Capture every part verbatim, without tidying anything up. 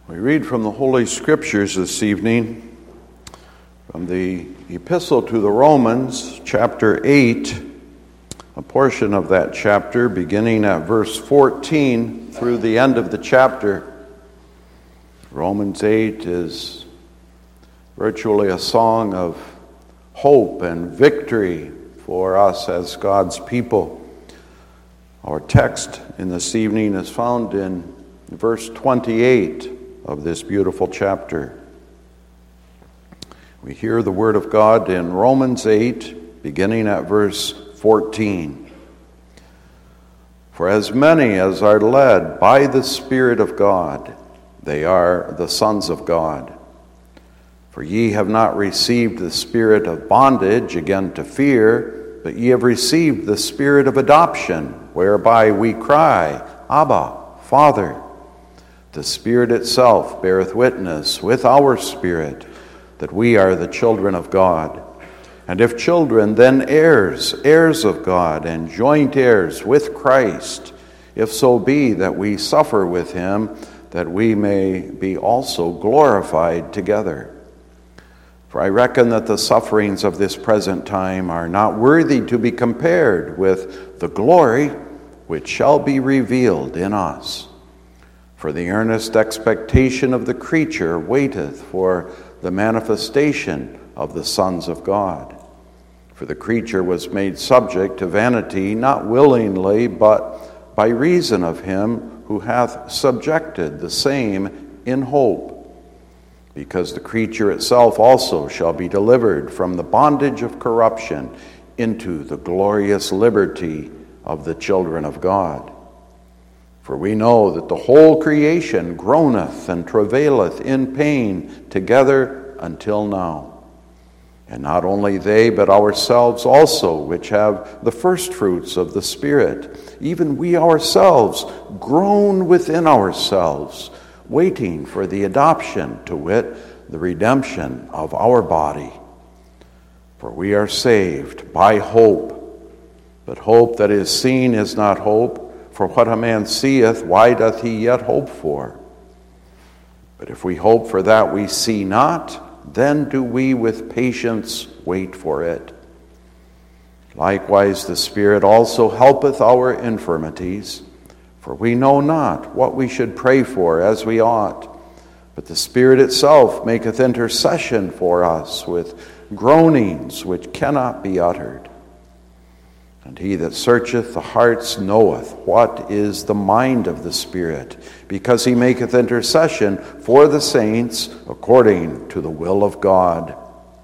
We read from the Holy Scriptures this evening, from the Epistle to the Romans, chapter eight, a portion of that chapter beginning at verse fourteen through the end of the chapter. Romans eight is virtually a song of hope and victory for us as God's people. Our text in this evening is found in verse twenty-eight of this beautiful chapter. We hear the word of God in Romans eight, beginning at verse fourteen. For as many as are led by the Spirit of God, they are the sons of God. For ye have not received the spirit of bondage again to fear, but ye have received the spirit of adoption, whereby we cry, Abba, Father. The Spirit itself beareth witness with our spirit that we are the children of God. And if children, then heirs, heirs of God, and joint heirs with Christ, if so be that we suffer with him, that we may be also glorified together. For I reckon that the sufferings of this present time are not worthy to be compared with the glory which shall be revealed in us. For the earnest expectation of the creature waiteth for the manifestation of the sons of God. For the creature was made subject to vanity, not willingly, but by reason of him who hath subjected the same in hope. Because the creature itself also shall be delivered from the bondage of corruption into the glorious liberty of the children of God. For we know that the whole creation groaneth and travaileth in pain together until now. And not only they, but ourselves also, which have the first fruits of the Spirit, even we ourselves groan within ourselves, waiting for the adoption, to wit, the redemption of our body. For we are saved by hope. But hope that is seen is not hope. For what a man seeth, why doth he yet hope for? But if we hope for that we see not, then do we with patience wait for it. Likewise the Spirit also helpeth our infirmities, for we know not what we should pray for as we ought. But the Spirit itself maketh intercession for us with groanings which cannot be uttered. And he that searcheth the hearts knoweth what is the mind of the Spirit, because he maketh intercession for the saints according to the will of God.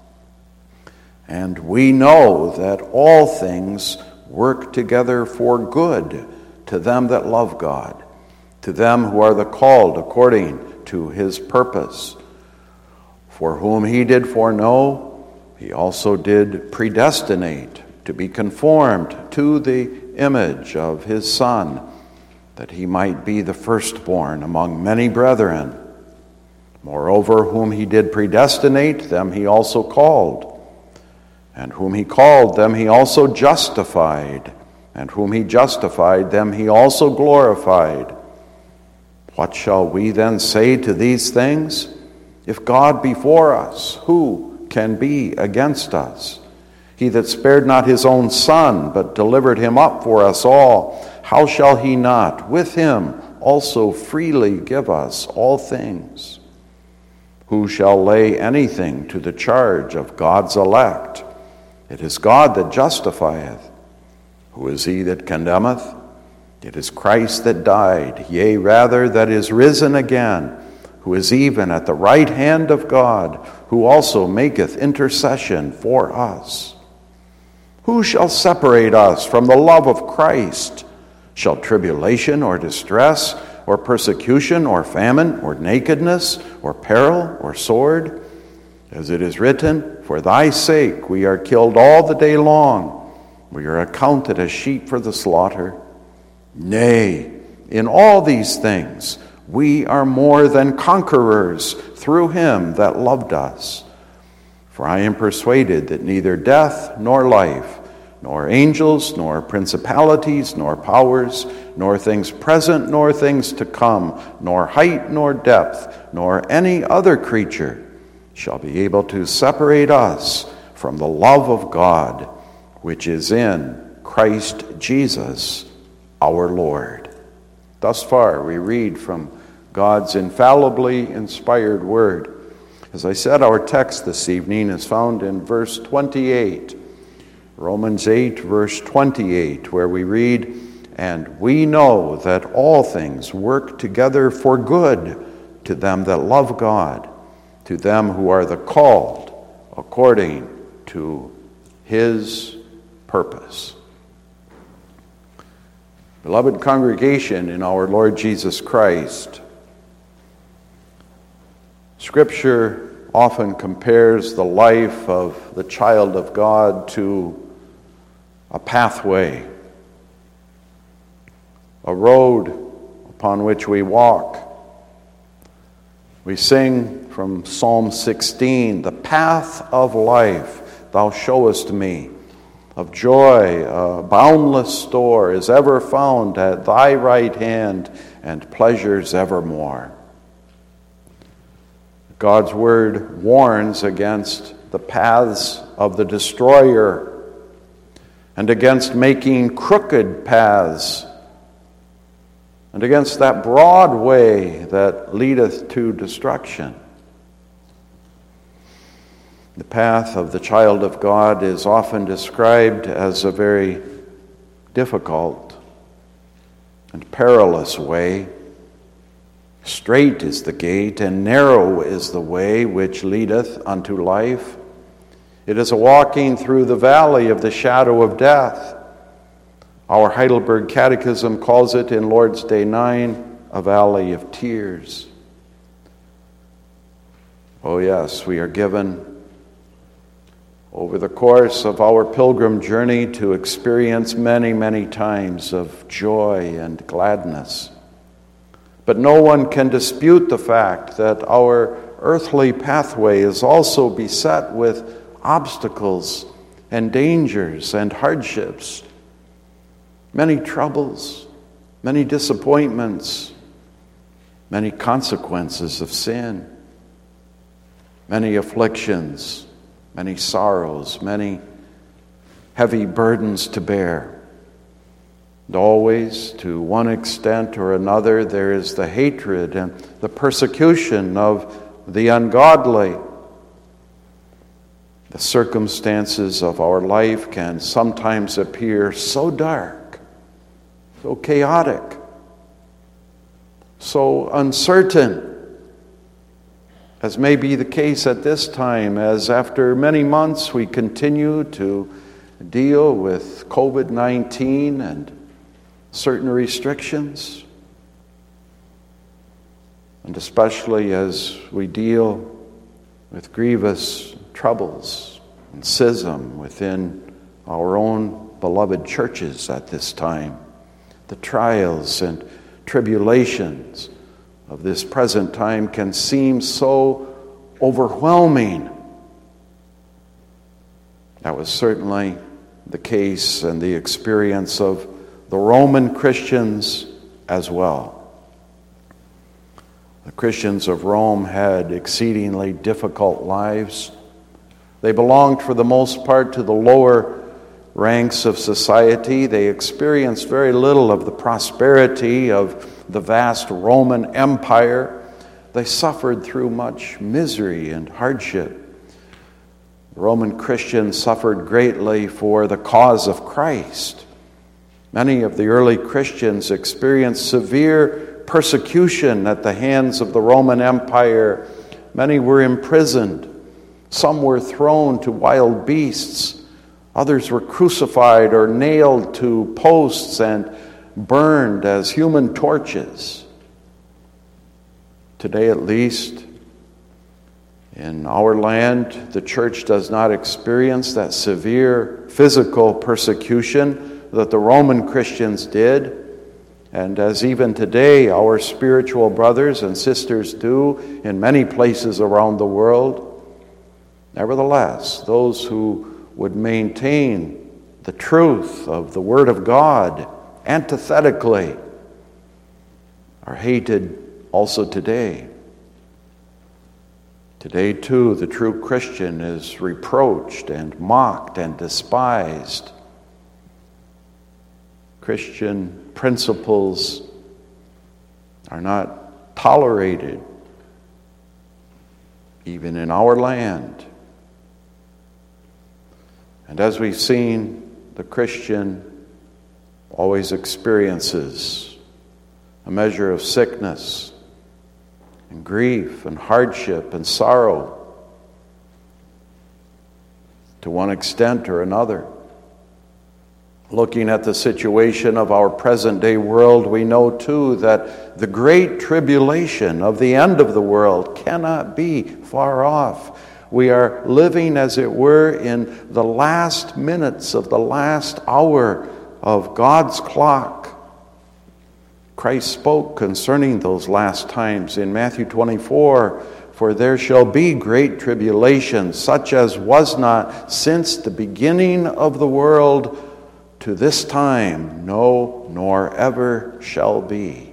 And we know that all things work together for good to them that love God, to them who are the called according to his purpose. For whom he did foreknow, he also did predestinate to be conformed to the image of his Son, that he might be the firstborn among many brethren. Moreover, whom he did predestinate, them he also called. And whom he called, them he also justified. And whom he justified, them he also glorified. What shall we then say to these things? If God be for us, who can be against us? He that spared not his own Son, but delivered him up for us all, how shall he not with him also freely give us all things? Who shall lay anything to the charge of God's elect? It is God that justifieth. Who is he that condemneth? It is Christ that died, yea, rather that is risen again, who is even at the right hand of God, who also maketh intercession for us. Who shall separate us from the love of Christ? Shall tribulation or distress, or persecution, or famine, or nakedness, or peril, or sword? As it is written, for thy sake we are killed all the day long. We are accounted as sheep for the slaughter. Nay, in all these things we are more than conquerors through him that loved us. For I am persuaded that neither death, nor life, nor angels, nor principalities, nor powers, nor things present, nor things to come, nor height, nor depth, nor any other creature shall be able to separate us from the love of God, which is in Christ Jesus our Lord. Thus far, we read from God's infallibly inspired word. As I said, our text this evening is found in verse twenty-eight. Romans eight, verse twenty-eight, where we read, "And we know that all things work together for good to them that love God, to them who are the called according to his purpose." Beloved congregation in our Lord Jesus Christ, Scripture often compares the life of the child of God to a pathway, a road upon which we walk. We sing from Psalm sixteen, "The path of life thou showest me, of joy a boundless store is ever found at thy right hand, and pleasures evermore." God's word warns against the paths of the destroyer and against making crooked paths and against that broad way that leadeth to destruction. The path of the child of God is often described as a very difficult and perilous way. Strait is the gate, and narrow is the way which leadeth unto life. It is a walking through the valley of the shadow of death. Our Heidelberg Catechism calls it in Lord's Day nine, a valley of tears. Oh yes, we are given over the course of our pilgrim journey to experience many, many times of joy and gladness. But no one can dispute the fact that our earthly pathway is also beset with obstacles and dangers and hardships, many troubles, many disappointments, many consequences of sin, many afflictions, many sorrows, many heavy burdens to bear. And always, to one extent or another, there is the hatred and the persecution of the ungodly. The circumstances of our life can sometimes appear so dark, so chaotic, so uncertain, as may be the case at this time, as after many months we continue to deal with covid nineteen and certain restrictions, and especially as we deal with grievous troubles and schism within our own beloved churches at this time. The trials and tribulations of this present time can seem so overwhelming. That was certainly the case and the experience of the Roman Christians as well. The Christians of Rome had exceedingly difficult lives. They belonged for the most part to the lower ranks of society. They experienced very little of the prosperity of the vast Roman Empire. They suffered through much misery and hardship. The Roman Christians suffered greatly for the cause of Christ. Many of the early Christians experienced severe persecution at the hands of the Roman Empire. Many were imprisoned. Some were thrown to wild beasts. Others were crucified or nailed to posts and burned as human torches. Today, at least, in our land, the church does not experience that severe physical persecution that the Roman Christians did. And as even today our spiritual brothers and sisters do in many places around the world, nevertheless, those who would maintain the truth of the Word of God antithetically are hated also today. Today, too, the true Christian is reproached and mocked and despised. Christian principles are not tolerated, even in our land. And as we've seen, the Christian always experiences a measure of sickness and grief and hardship and sorrow to one extent or another. Looking at the situation of our present-day world, we know too that the great tribulation of the end of the world cannot be far off. We are living, as it were, in the last minutes of the last hour of God's clock. Christ spoke concerning those last times in Matthew twenty-four, "For there shall be great tribulation, such as was not since the beginning of the world to this time, no, nor ever shall be."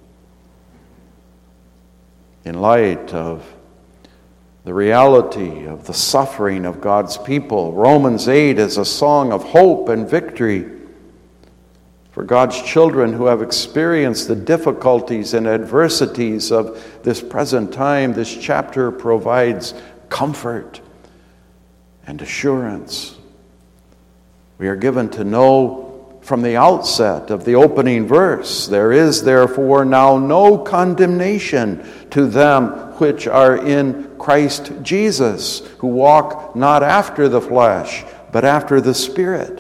In light of the reality of the suffering of God's people, Romans eight is a song of hope and victory for God's children who have experienced the difficulties and adversities of this present time. This chapter provides comfort and assurance. We are given to know from the outset of the opening verse, "There is therefore now no condemnation to them which are in Christ Jesus, who walk not after the flesh, but after the Spirit."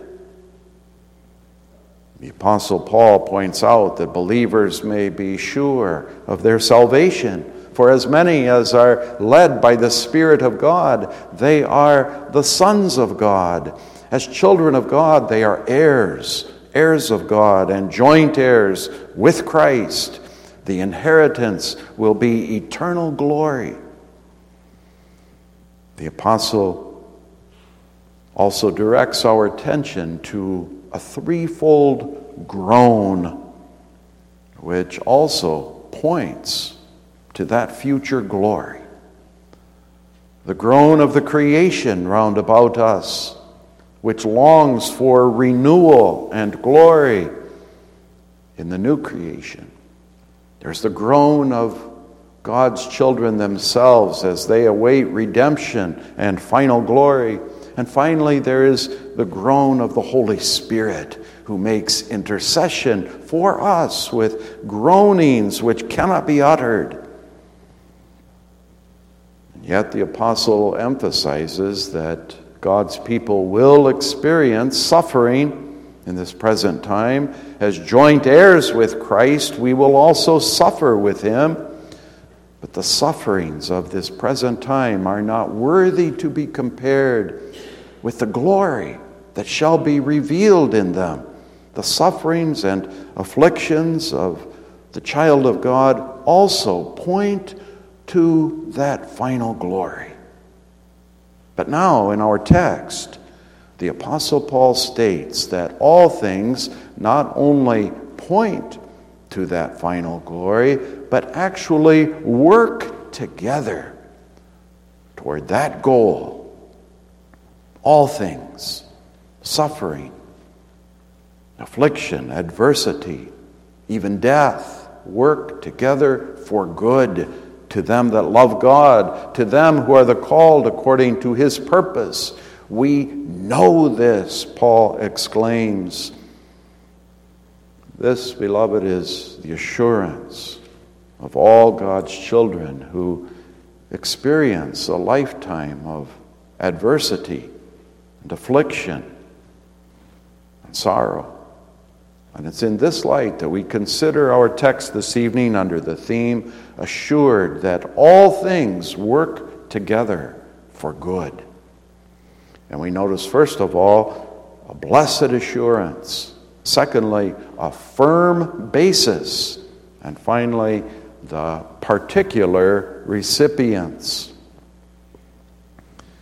The Apostle Paul points out that believers may be sure of their salvation. For as many as are led by the Spirit of God, they are the sons of God. As children of God, they are heirs, heirs of God, and joint heirs with Christ. The inheritance will be eternal glory. The Apostle also directs our attention to a threefold groan, which also points to that future glory. The groan of the creation round about us, which longs for renewal and glory in the new creation. There's the groan of God's children themselves as they await redemption and final glory. And finally, there is the groan of the Holy Spirit, who makes intercession for us with groanings which cannot be uttered. And yet the apostle emphasizes that God's people will experience suffering in this present time. As joint heirs with Christ, we will also suffer with him. But the sufferings of this present time are not worthy to be compared with the glory that shall be revealed in them. The sufferings and afflictions of the child of God also point to that final glory. But now, in our text, the Apostle Paul states that all things not only point to that final glory, but actually work together toward that goal. All things, suffering, affliction, adversity, even death, work together for good to them that love God, to them who are the called according to his purpose. We know this, Paul exclaims. This, beloved, is the assurance of all God's children who experience a lifetime of adversity and affliction and sorrow. And it's in this light that we consider our text this evening under the theme, assured that all things work together for good. And we notice, first of all, a blessed assurance. Secondly, a firm basis. And finally, the particular recipients.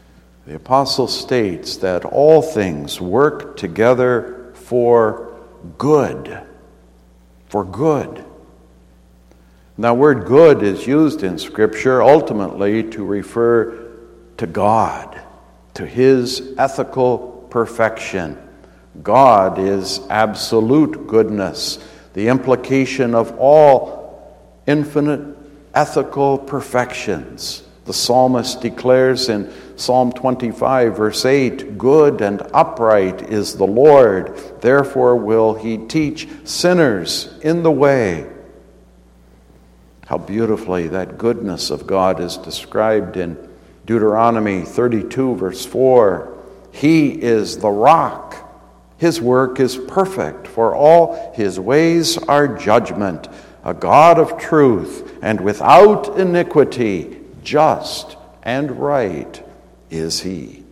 the apostle states that all things work together for good. For good. Now, word good is used in Scripture ultimately to refer to God, to His ethical perfection. God is absolute goodness, the implication of all infinite ethical perfections. The psalmist declares in Psalm twenty-five, verse eight, "Good and upright is the Lord, therefore will He teach sinners in the way." How beautifully that goodness of God is described in Deuteronomy thirty-two, verse four. He is the rock. His work is perfect, for all His ways are judgment. A God of truth and without iniquity, just and right is He.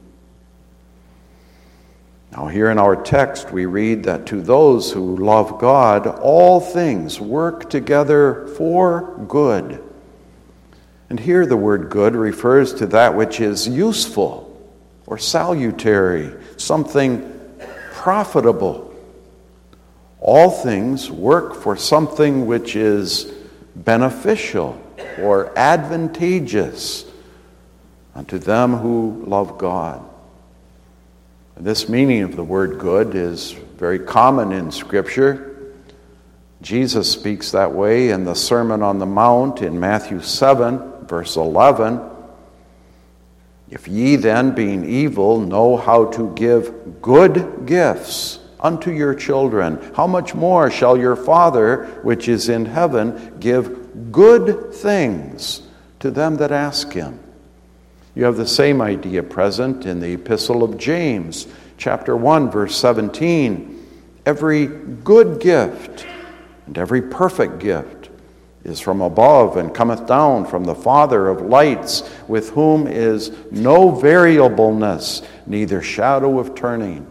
Now here in our text we read that to those who love God, all things work together for good. And here the word good refers to that which is useful or salutary, something profitable. All things work for something which is beneficial or advantageous unto them who love God. This meaning of the word good is very common in Scripture. Jesus speaks that way in the Sermon on the Mount in Matthew seven, verse eleven. "If ye then, being evil, know how to give good gifts unto your children, how much more shall your Father which is in heaven give good things to them that ask Him?" You have the same idea present in the Epistle of James, chapter one, verse seventeen. "Every good gift and every perfect gift is from above, and cometh down from the Father of lights, with whom is no variableness, neither shadow of turning."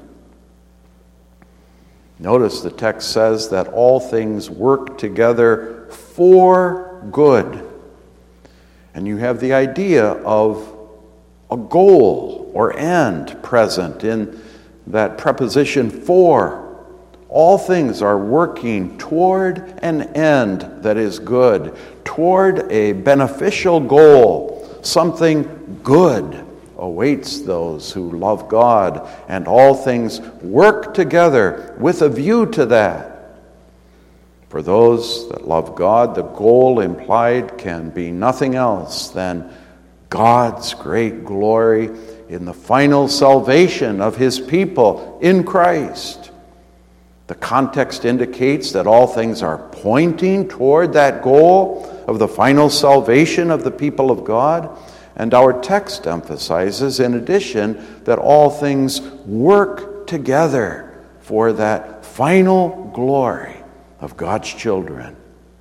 Notice the text says that all things work together for good. And you have the idea of a goal or end present in that preposition for. All things are working toward an end that is good, toward a beneficial goal. Something good awaits those who love God, and all things work together with a view to that. For those that love God, the goal implied can be nothing else than God's great glory in the final salvation of His people in Christ. The context indicates that all things are pointing toward that goal of the final salvation of the people of God. And our text emphasizes, in addition, that all things work together for that final glory of God's children.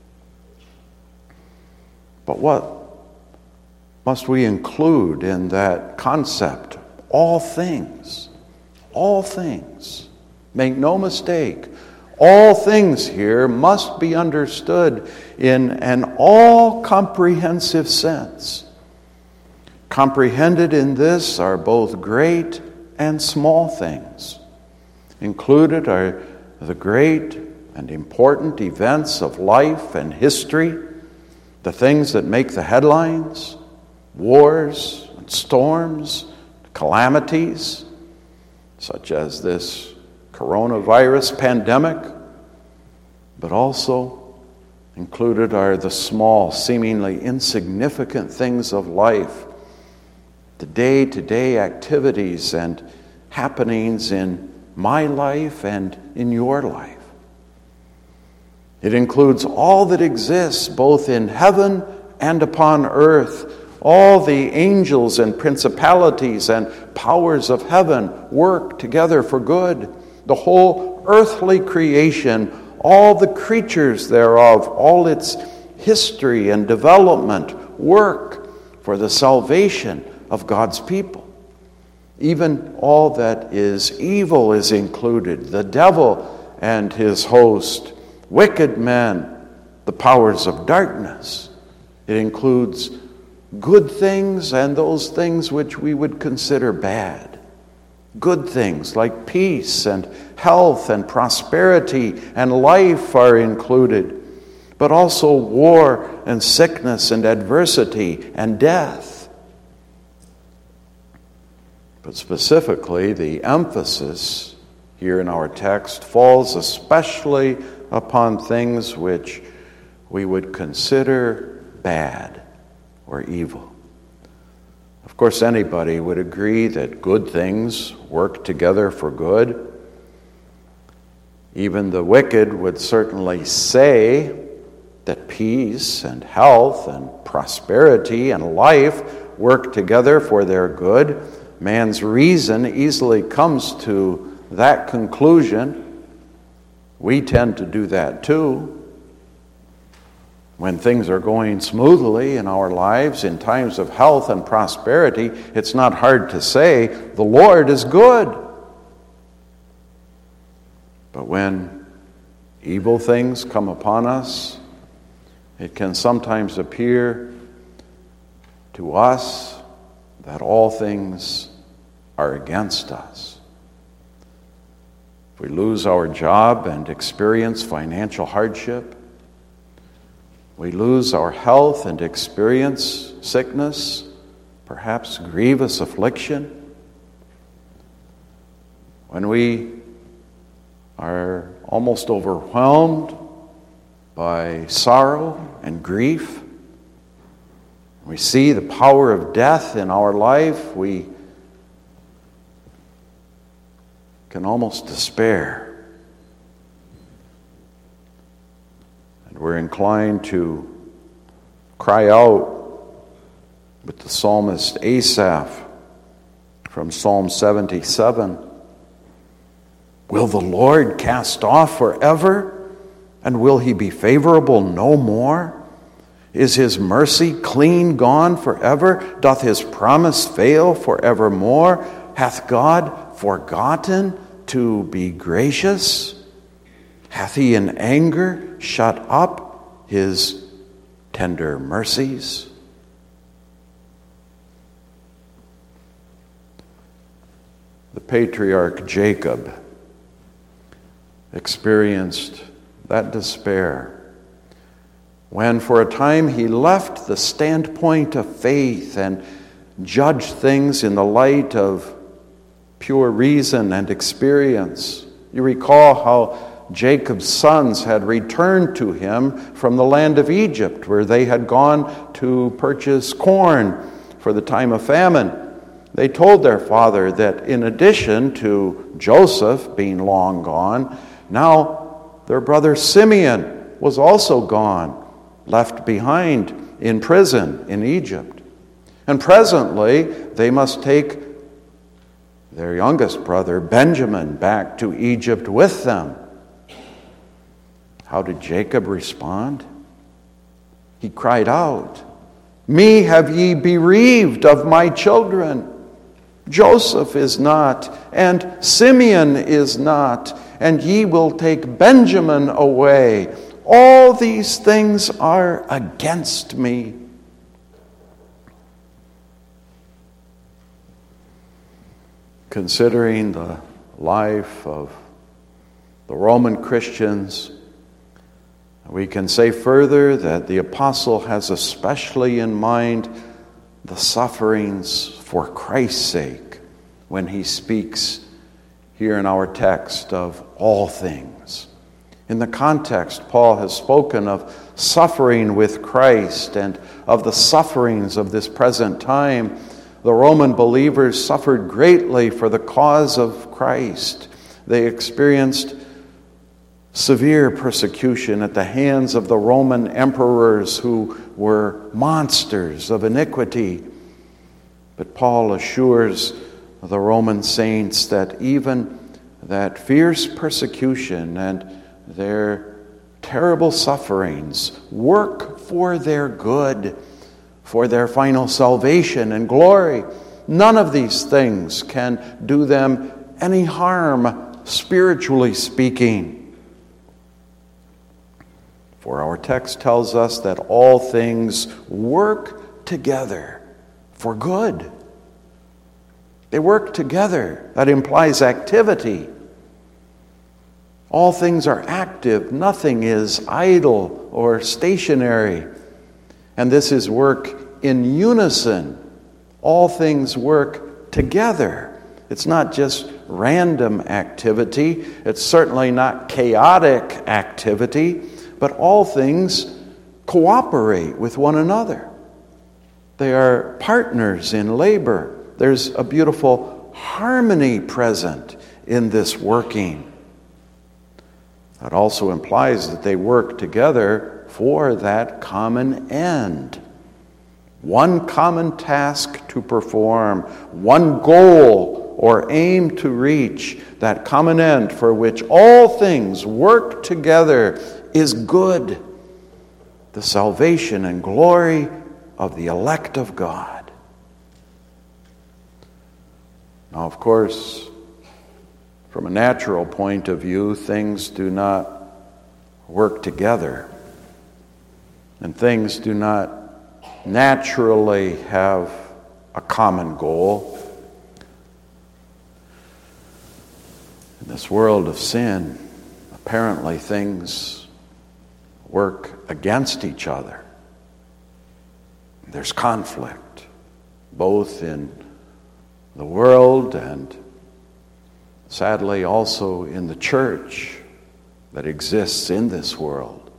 But what must we include in that concept? All things. All things. Make no mistake, all things here must be understood in an all-comprehensive sense. Comprehended in this are both great and small things. Included are the great and important events of life and history, the things that make the headlines, wars and storms, calamities, such as this coronavirus pandemic, but also included are the small, seemingly insignificant things of life, the day-to-day activities and happenings in my life and in your life. It includes all that exists both in heaven and upon earth, all the angels and principalities and powers of heaven work together for good. The whole earthly creation, all the creatures thereof, all its history and development work for the salvation of God's people. Even all that is evil is included. The devil and his host, wicked men, the powers of darkness. It includes good things and those things which we would consider bad. Good things like peace and health and prosperity and life are included, but also war and sickness and adversity and death. But specifically, the emphasis here in our text falls especially upon things which we would consider bad or evil. Of course, anybody would agree that good things work together for good. Even the wicked would certainly say that peace and health and prosperity and life work together for their good. Man's reason easily comes to that conclusion. We tend to do that too. When things are going smoothly in our lives, in times of health and prosperity, it's not hard to say, the Lord is good. But when evil things come upon us, it can sometimes appear to us that all things are against us. If we lose our job and experience financial hardship, we lose our health and experience sickness, perhaps grievous affliction. When we are almost overwhelmed by sorrow and grief, we see the power of death in our life, we can almost despair. And we're inclined to cry out with the psalmist Asaph from Psalm seventy-seven, "Will the Lord cast off forever? And will he be favorable no more? Is his mercy clean gone forever? Doth his promise fail forevermore? Hath God forgotten to be gracious? Hath he in anger shut up his tender mercies?" The patriarch Jacob experienced that despair when for a time he left the standpoint of faith and judged things in the light of pure reason and experience. You recall how Jacob's sons had returned to him from the land of Egypt, where they had gone to purchase corn for the time of famine. They told their father that in addition to Joseph being long gone, now their brother Simeon was also gone, left behind in prison in Egypt. And presently, they must take their youngest brother, Benjamin, back to Egypt with them. How did Jacob respond? He cried out, "Me have ye bereaved of my children. Joseph is not, and Simeon is not, and ye will take Benjamin away. All these things are against me." Considering the life of the Roman Christians, we can say further that the apostle has especially in mind the sufferings for Christ's sake when he speaks here in our text of all things. In the context, Paul has spoken of suffering with Christ and of the sufferings of this present time. The Roman believers suffered greatly for the cause of Christ. They experienced severe persecution at the hands of the Roman emperors who were monsters of iniquity. But Paul assures the Roman saints that even that fierce persecution and their terrible sufferings work for their good, for their final salvation and glory. None of these things can do them any harm, spiritually speaking. For our text tells us that all things work together for good. They work together. That implies activity. All things are active. Nothing is idle or stationary. And this is work in unison. All things work together. It's not just random activity. It's certainly not chaotic activity. But all things cooperate with one another. They are partners in labor. There's a beautiful harmony present in this working. That also implies that they work together for that common end. One common task to perform, one goal or aim to reach, that common end for which all things work together is good, the salvation and glory of the elect of God. Now, of course, from a natural point of view, things do not work together, and things do not naturally have a common goal. In this world of sin, apparently things work against each other. There's conflict, both in the world and sadly also in the church that exists in this world.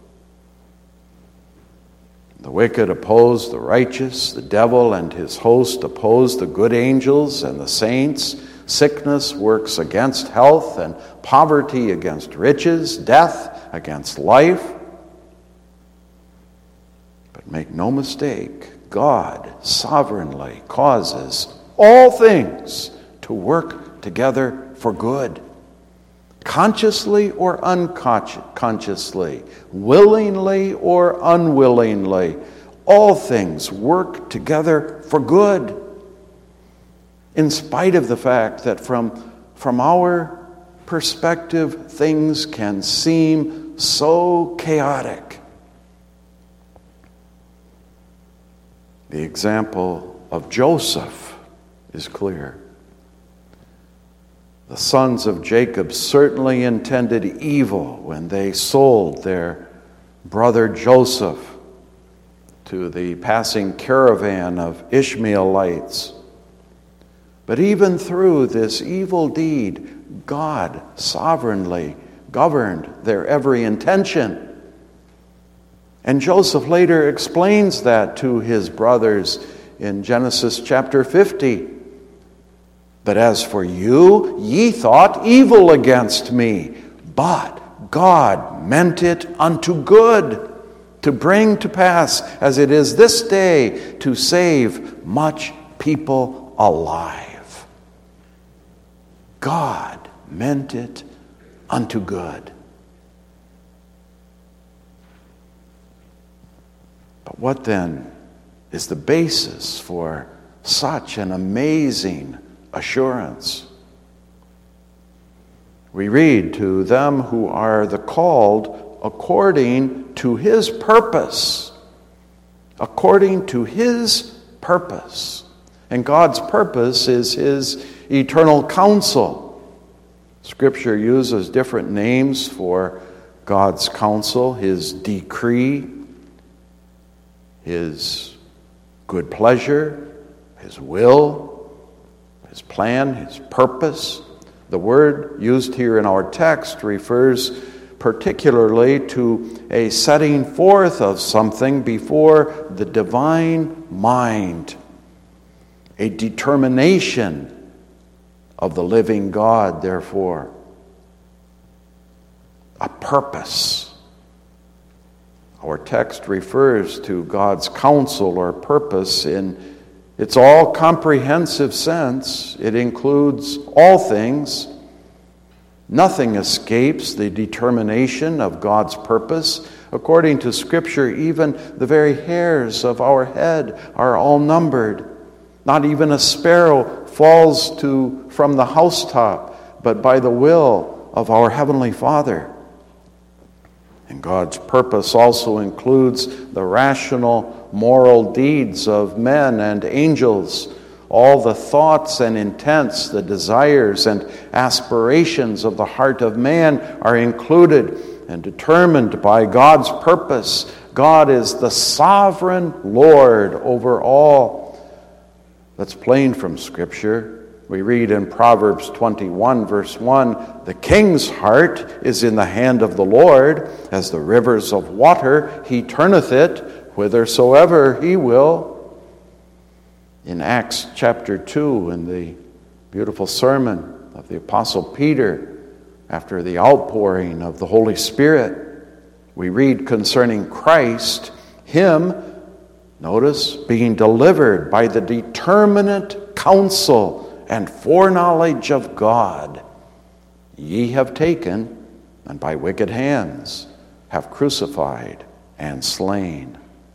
The wicked oppose the righteous, the devil and his host oppose the good angels and the saints. Sickness works against health, and poverty against riches, death against life. But make no mistake, God sovereignly causes all things to work together for good. Consciously or unconsciously, willingly or unwillingly, all things work together for good. In spite of the fact that from, from our perspective, things can seem so chaotic. The example of Joseph is clear. The sons of Jacob certainly intended evil when they sold their brother Joseph to the passing caravan of Ishmaelites. But even through this evil deed, God sovereignly governed their every intention. And Joseph later explains that to his brothers in Genesis chapter fifty. But as for you, ye thought evil against me, but God meant it unto good, to bring to pass, as it is this day, to save much people alive. God meant it unto good. But what then is the basis for such an amazing assurance? We read, to them who are the called according to his purpose. According to his purpose. And God's purpose is his eternal counsel. Scripture uses different names for God's counsel: his decree, his good pleasure, his will, his plan, his purpose. The word used here in our text refers particularly to a setting forth of something before the divine mind, a determination of the living God, therefore, a purpose. Our text refers to God's counsel or purpose in its all-comprehensive sense. It includes all things. Nothing escapes the determination of God's purpose. According to Scripture, even the very hairs of our head are all numbered. Not even a sparrow falls to from the housetop, but by the will of our Heavenly Father. And God's purpose also includes the rational moral deeds of men and angels. All the thoughts and intents, the desires and aspirations of the heart of man are included and determined by God's purpose. God is the sovereign Lord over all. That's plain from Scripture. We read in Proverbs twenty-one, verse one, "The king's heart is in the hand of the Lord. As the rivers of water, he turneth it whithersoever he will." In Acts chapter two, in the beautiful sermon of the Apostle Peter, after the outpouring of the Holy Spirit, we read concerning Christ, him, notice, being delivered by the determinate counsel and foreknowledge of God, ye have taken, and by wicked hands have crucified and slain.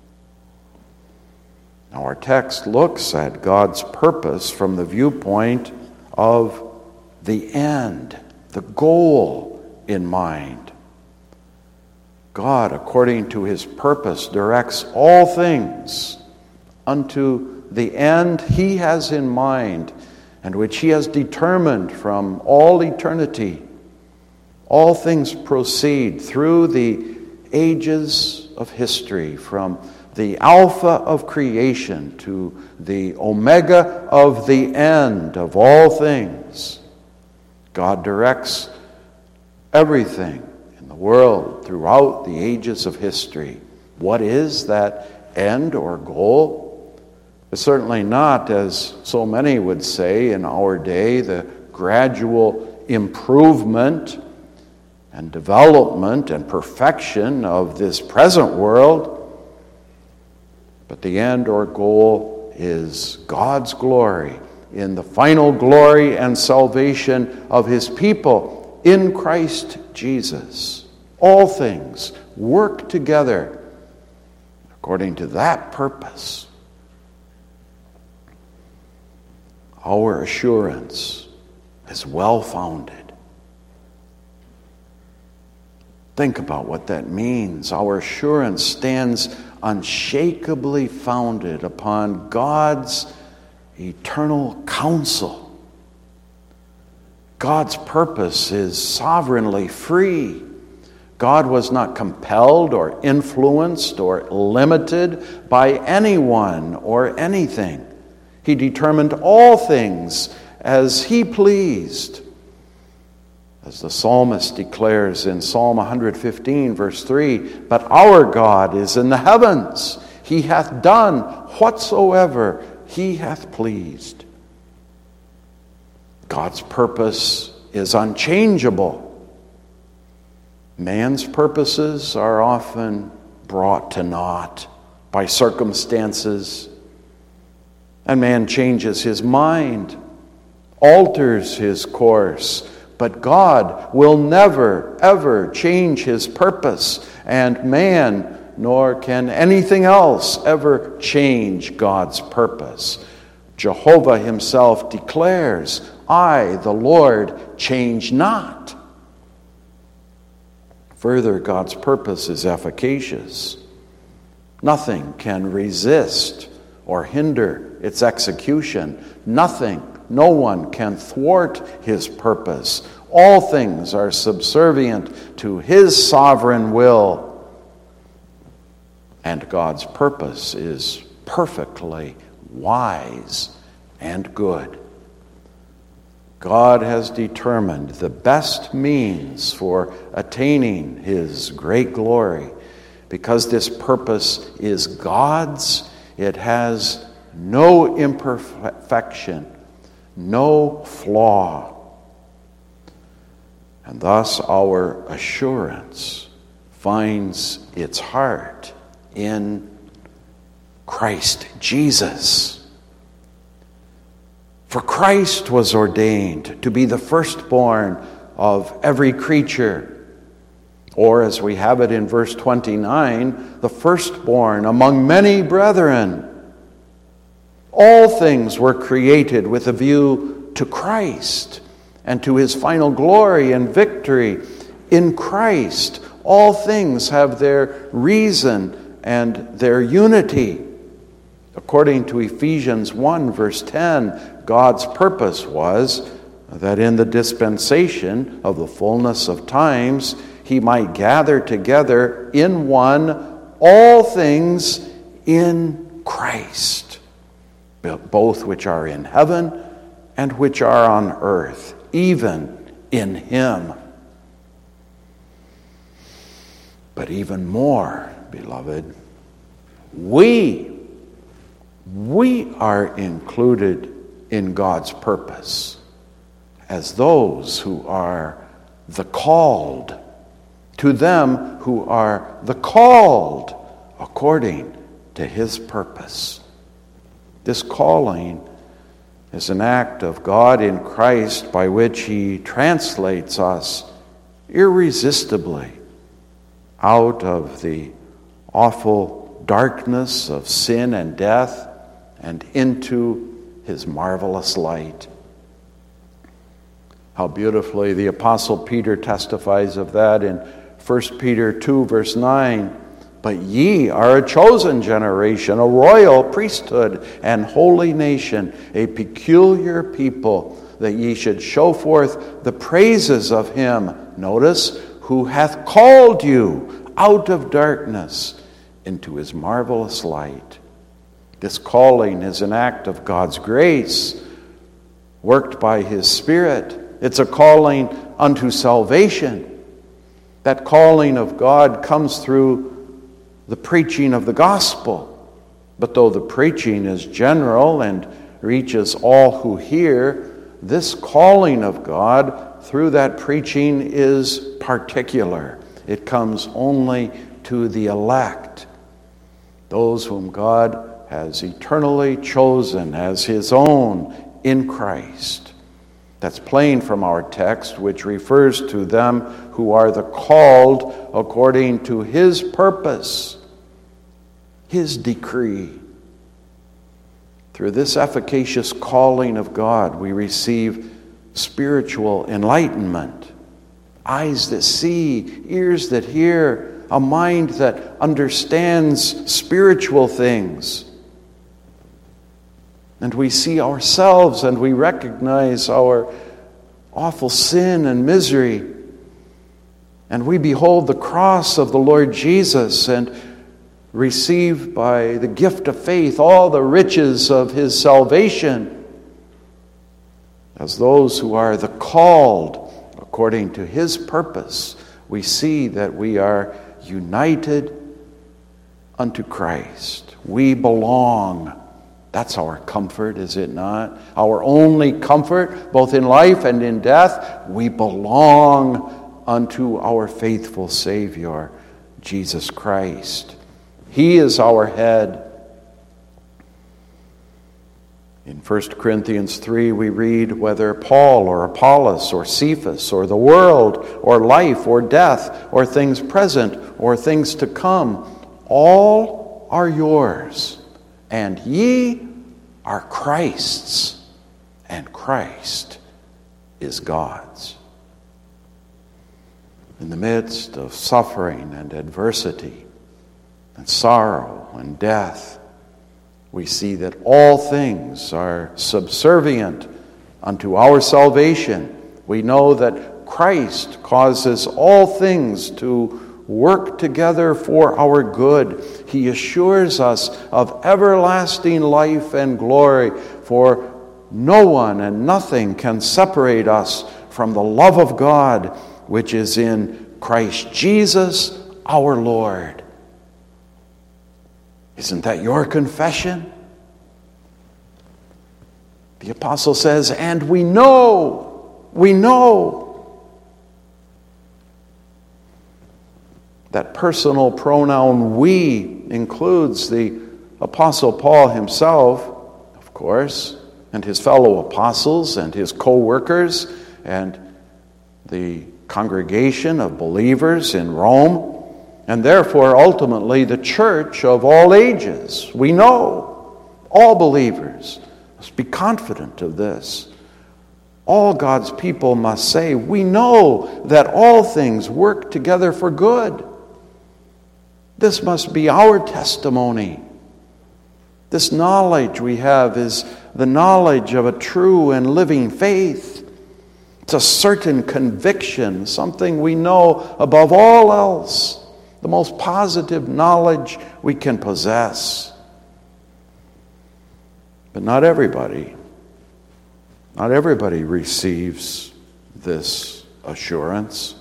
Now our text looks at God's purpose from the viewpoint of the end, the goal in mind. God, according to his purpose, directs all things unto the end he has in mind, and which he has determined from all eternity. All things proceed through the ages of history, from the Alpha of creation to the Omega of the end of all things. God directs everything in the world throughout the ages of history. What is that end or goal? It's certainly not, as so many would say in our day, the gradual improvement and development and perfection of this present world. But the end or goal is God's glory, in the final glory and salvation of his people in Christ Jesus. All things work together according to that purpose. Our assurance is well-founded. Think about what that means. Our assurance stands unshakably founded upon God's eternal counsel. God's purpose is sovereignly free. God was not compelled or influenced or limited by anyone or anything. He determined all things as he pleased. As the psalmist declares in Psalm one fifteen, verse three, "But our God is in the heavens. He hath done whatsoever he hath pleased." God's purpose is unchangeable. Man's purposes are often brought to naught by circumstances, and man changes his mind, alters his course. But God will never, ever change his purpose, and man, nor can anything else ever change God's purpose. Jehovah himself declares, "I, the Lord, change not." Further, God's purpose is efficacious. Nothing can resist or hinder its execution. Nothing, no one can thwart his purpose. All things are subservient to his sovereign will. And God's purpose is perfectly wise and good. God has determined the best means for attaining his great glory. Because this purpose is God's, it has no imperfection, no flaw. And thus our assurance finds its heart in Christ Jesus. For Christ was ordained to be the firstborn of every creature, or as we have it in verse twenty-nine, the firstborn among many brethren. All things were created with a view to Christ and to his final glory and victory. In Christ, all things have their reason and their unity. According to Ephesians one, verse ten, God's purpose was that in the dispensation of the fullness of times, he might gather together in one all things in Christ, both which are in heaven and which are on earth, even in him. But even more, beloved, we, we are included in God's purpose as those who are the called, to them who are the called according to his purpose. This calling is an act of God in Christ by which he translates us irresistibly out of the awful darkness of sin and death and into his marvelous light. How beautifully the Apostle Peter testifies of that in First Peter two, verse nine. But ye are a chosen generation, a royal priesthood, and holy nation, a peculiar people, that ye should show forth the praises of him, notice, who hath called you out of darkness into his marvelous light. This calling is an act of God's grace, worked by his Spirit. It's a calling unto salvation. That calling of God comes through the preaching of the gospel. But though the preaching is general and reaches all who hear, this calling of God through that preaching is particular. It comes only to the elect, those whom God has eternally chosen as his own in Christ. That's plain from our text, which refers to them who are the called according to his purpose, his decree. Through this efficacious calling of God, we receive spiritual enlightenment, eyes that see, ears that hear, a mind that understands spiritual things. And we see ourselves and we recognize our awful sin and misery. And we behold the cross of the Lord Jesus and receive by the gift of faith all the riches of his salvation. As those who are the called according to his purpose, we see that we are united unto Christ. We belong. That's our comfort, is it not? Our only comfort, both in life and in death, we belong unto our faithful Savior, Jesus Christ. He is our head. In First Corinthians three, we read, whether Paul or Apollos or Cephas or the world or life or death or things present or things to come, all are yours. And ye are Christ's, and Christ is God's. In the midst of suffering and adversity and sorrow and death, we see that all things are subservient unto our salvation. We know that Christ causes all things to work together for our good. He assures us of everlasting life and glory, for no one and nothing can separate us from the love of God, which is in Christ Jesus our Lord. Isn't that your confession? The apostle says, and we know, we know. That personal pronoun we includes the Apostle Paul himself, of course, and his fellow apostles and his co-workers and the congregation of believers in Rome, and therefore ultimately the church of all ages. We know, all believers must be confident of this. All God's people must say, we know that all things work together for good. This must be our testimony. This knowledge we have is the knowledge of a true and living faith. It's a certain conviction, something we know above all else, the most positive knowledge we can possess. But not everybody, not everybody receives this assurance.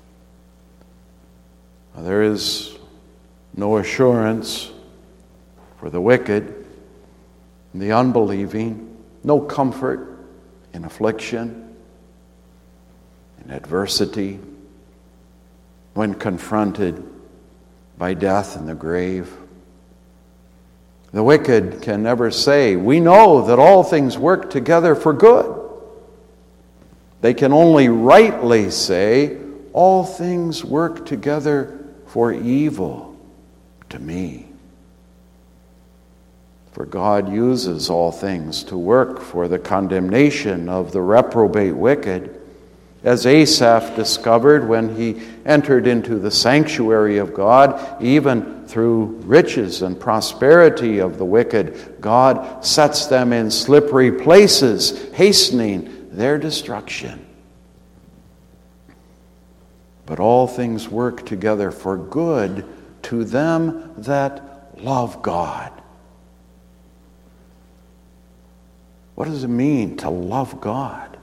There is no assurance for the wicked and the unbelieving, no comfort in affliction, in adversity, when confronted by death and the grave. The wicked can never say, "We know that all things work together for good." They can only rightly say, "All things work together for evil to me." For God uses all things to work for the condemnation of the reprobate wicked, as Asaph discovered when he entered into the sanctuary of God. Even through riches and prosperity of the wicked, God sets them in slippery places, hastening their destruction. But all things work together for good to them that love God. What does it mean to love God?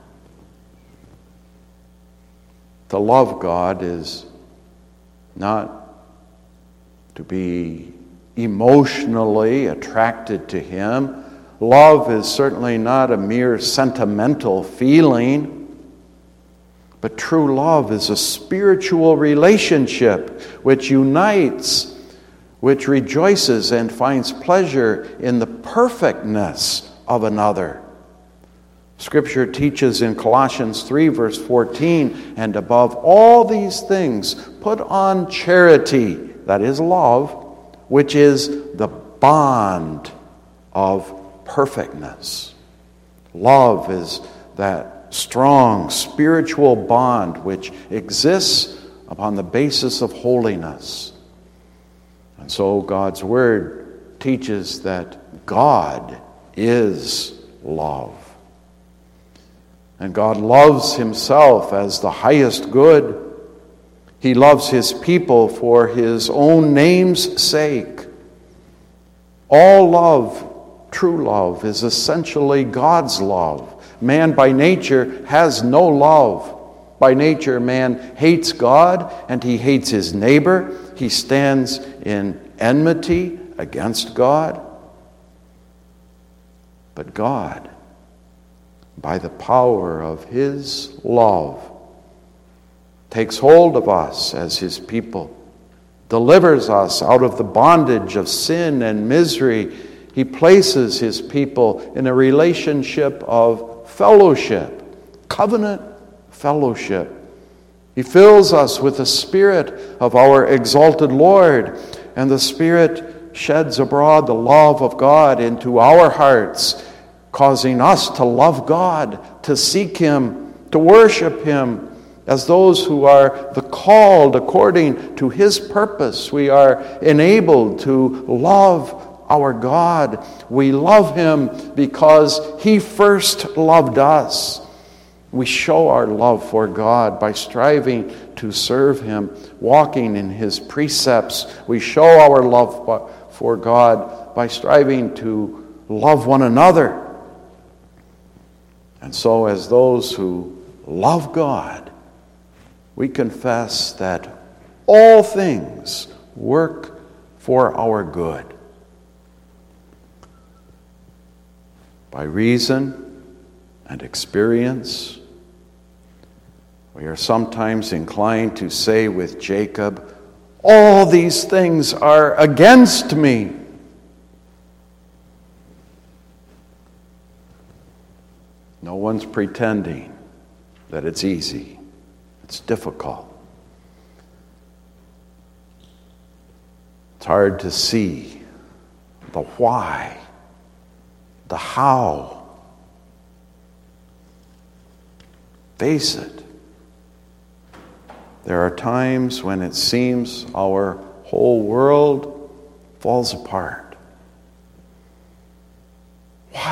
To love God is not to be emotionally attracted to Him. Love is certainly not a mere sentimental feeling. But true love is a spiritual relationship which unites, which rejoices and finds pleasure in the perfectness of another. Scripture teaches in Colossians three, verse fourteen, "And above all these things, put on charity," that is love, "which is the bond of perfectness." Love is that strong spiritual bond which exists upon the basis of holiness. And so God's Word teaches that God is love. And God loves Himself as the highest good. He loves His people for His own name's sake. All love, true love, is essentially God's love. Man by nature has no love. By nature, man hates God and he hates his neighbor. He stands in enmity against God. But God, by the power of His love, takes hold of us as His people, delivers us out of the bondage of sin and misery. He places His people in a relationship of fellowship, covenant fellowship. He fills us with the Spirit of our exalted Lord, and the Spirit sheds abroad the love of God into our hearts, causing us to love God, to seek Him, to worship Him as those who are the called according to His purpose. We are enabled to love our God. We love Him because He first loved us. We show our love for God by striving to serve Him, walking in His precepts. We show our love for God by striving to love one another. And so, as those who love God, we confess that all things work for our good. By reason and experience, we are sometimes inclined to say with Jacob, "All these things are against me." No one's pretending that it's easy. It's difficult. It's hard to see the why, the how. Face it. There are times when it seems our whole world falls apart.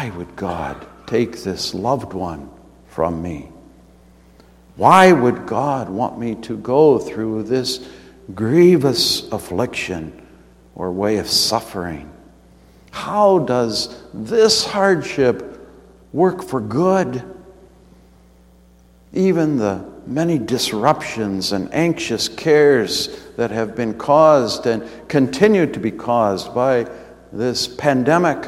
why would God take this loved one from me? Why would God want me to go through this grievous affliction or way of suffering? How does this hardship work for good? Even the many disruptions and anxious cares that have been caused and continue to be caused by this pandemic,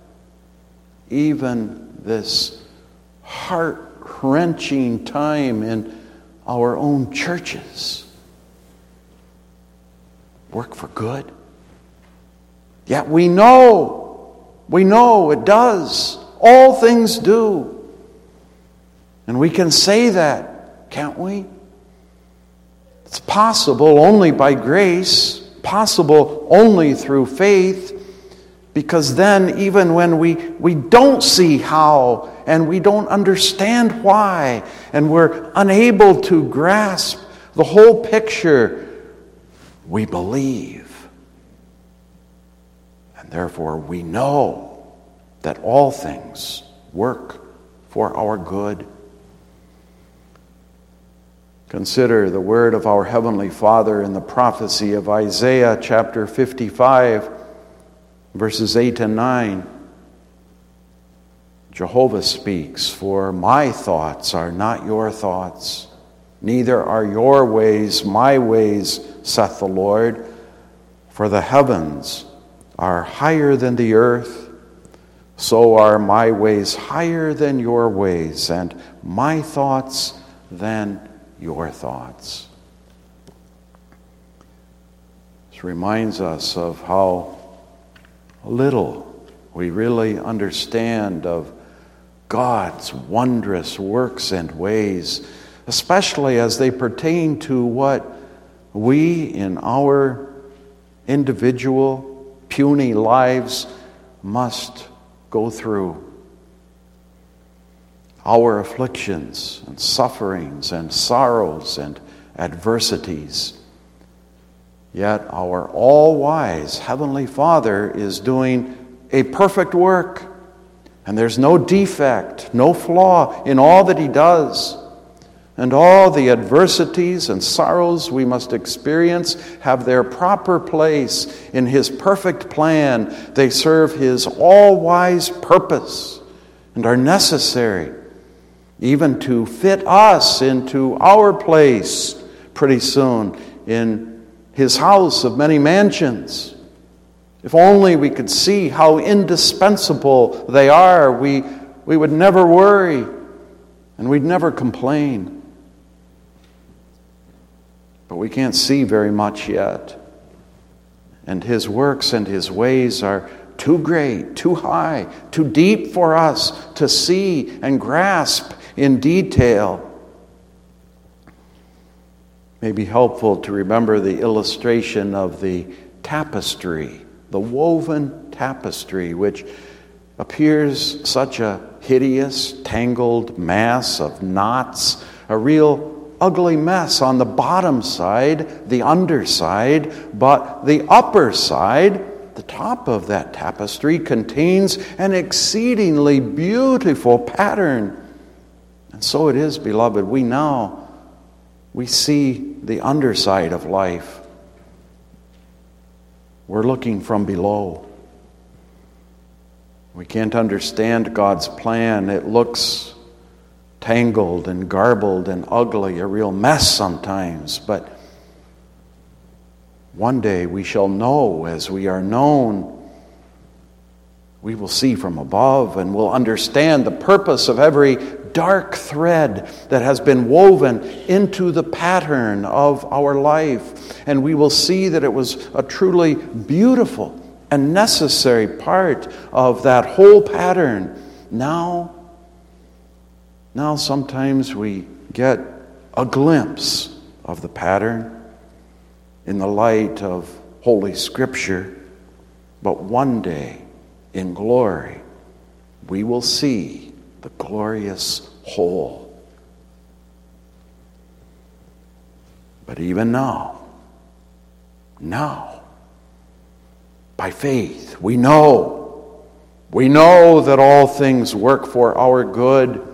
even this heart-wrenching time in our own churches, work for good. Yet we know, we know it does. All things do. And we can say that, can't we? It's possible only by grace, possible only through faith, because then even when we, we don't see how and we don't understand why and we're unable to grasp the whole picture, we believe. And therefore we know that all things work for our good. Consider the word of our Heavenly Father in the prophecy of Isaiah chapter fifty-five, verses eight and nine. Jehovah speaks, "For my thoughts are not your thoughts, neither are your ways my ways, saith the Lord. For the heavens are higher than the earth, so are my ways higher than your ways, and my thoughts than your thoughts." This reminds us of how little we really understand of God's wondrous works and ways, especially as they pertain to what we in our individual puny lives must go through. Our afflictions and sufferings and sorrows and adversities. Yet our all-wise Heavenly Father is doing a perfect work, and there's no defect, no flaw in all that He does. And all the adversities and sorrows we must experience have their proper place in His perfect plan. They serve His all-wise purpose and are necessary even to fit us into our place pretty soon in His house of many mansions. If only we could see how indispensable they are, we, we would never worry and we'd never complain. But we can't see very much yet. And His works and His ways are too great, too high, too deep for us to see and grasp in detail. It may be helpful to remember the illustration of the tapestry, the woven tapestry, which appears such a hideous, tangled mass of knots, a real ugly mess on the bottom side, the underside, but the upper side, the top of that tapestry, contains an exceedingly beautiful pattern. And so it is, beloved, we now, we see the underside of life. We're looking from below. We can't understand God's plan. It looks tangled and garbled and ugly, a real mess sometimes. But one day we shall know as we are known. We will see from above and will understand the purpose of every dark thread that has been woven into the pattern of our life. And we will see that it was a truly beautiful and necessary part of that whole pattern. Now, now sometimes we get a glimpse of the pattern in the light of Holy Scripture. But one day, in glory, we will see the glorious whole. But even now, now, by faith, we know We know that all things work for our good.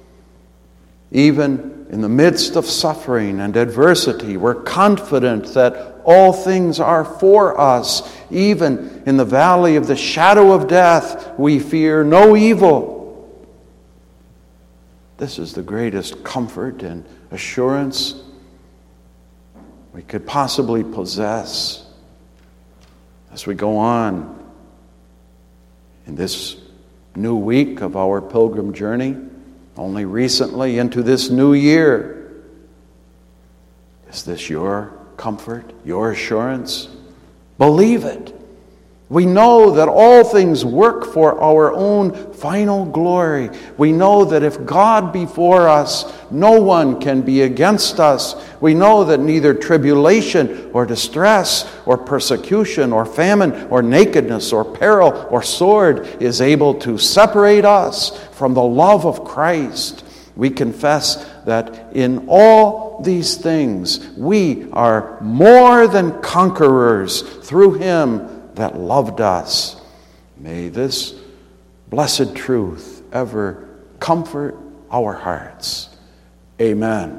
Even in the midst of suffering and adversity, we're confident that all things are for us. Even in the valley of the shadow of death, we fear no evil. This is the greatest comfort and assurance we could possibly possess as we go on in this new week of our pilgrim journey, only recently into this new year. Is this your comfort, your assurance? Believe it. We know that all things work for our own final glory. We know that if God be for us, no one can be against us. We know that neither tribulation or distress or persecution or famine or nakedness or peril or sword is able to separate us from the love of Christ. We confess that in all these things we are more than conquerors through Him that loved us. May this blessed truth ever comfort our hearts. Amen.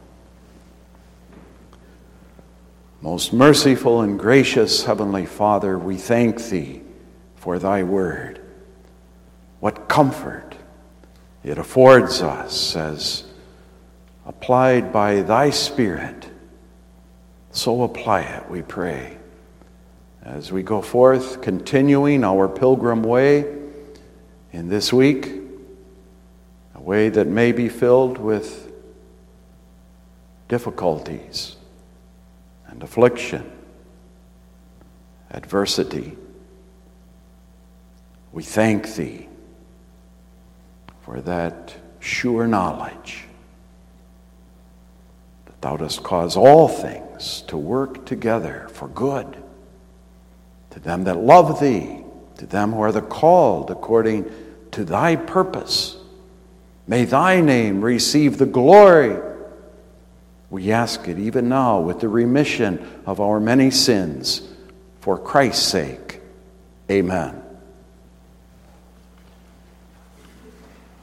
Most merciful and gracious Heavenly Father, we thank Thee for Thy word. What comfort it affords us as applied by Thy Spirit. So apply it, we pray, as we go forth, continuing our pilgrim way in this week, a way that may be filled with difficulties and affliction, adversity. We thank Thee for that sure knowledge that Thou dost cause all things to work together for good to them that love Thee, to them who are the called according to Thy purpose. May Thy name receive the glory. We ask it even now with the remission of our many sins, for Christ's sake. Amen.